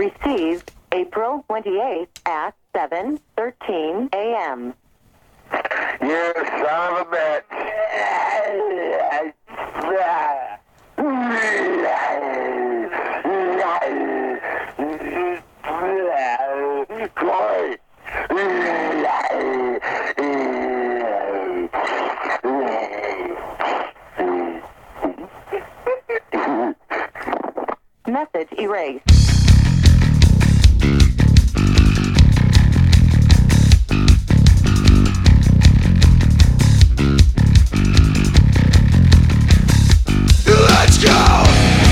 Received April 28th at 7:13 a.m. You son of a bitch. Corey. Message erased. Let's go!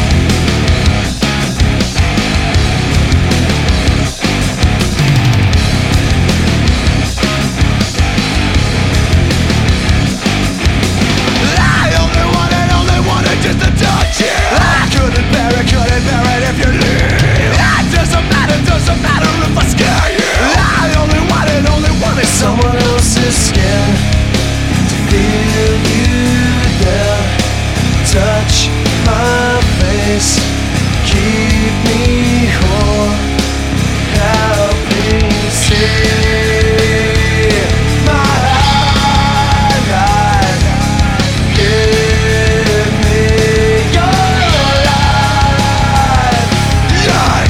I only wanted just to touch you. I couldn't bear it if you leave. It doesn't matter if I scare you. I only wanted someone else's skin to feel you there. Touch my face, keep me whole, help me see my life. Give me your life. Yeah.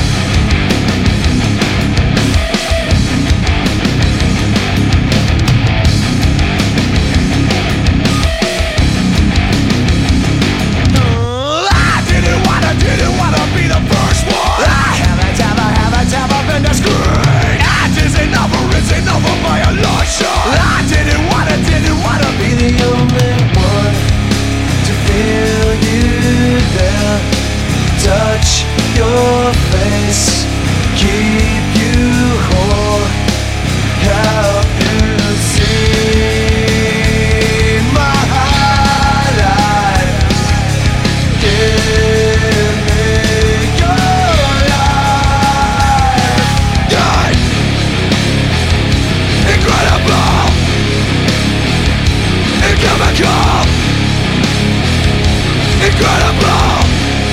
I didn't wanna be the first one. I haven't ever been this great. It's enough of my illusion. I didn't wanna be the only one to feel you there. Touch your face, keep you whole, help you see my life. Give me your life. Yeah. Incredible, inchemical, incredible,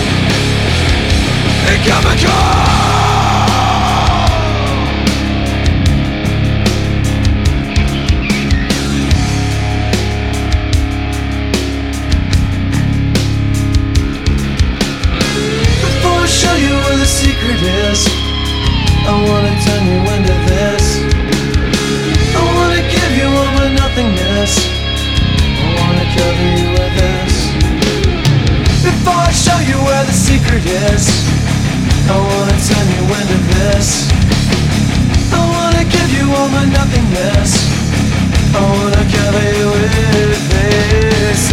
inchemical. Before I show you where the secret is, I wanna turn you into this. I wanna give you all my nothingness. I wanna cover you with this. Before I show you where the secret is, I wanna turn you into this. I wanna give you all my nothingness. I wanna cover you with this.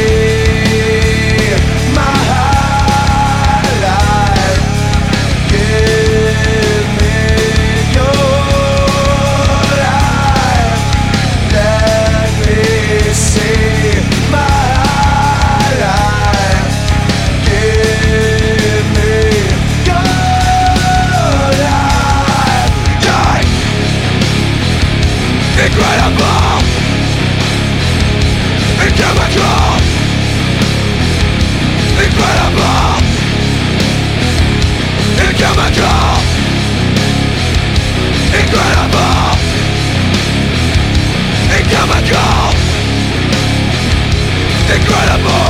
My life. Give me your life. Let me see my life. Give me your life. Yeah. Incredible, inchemical, incredible, inchemical, incredible, inchemical, incredible.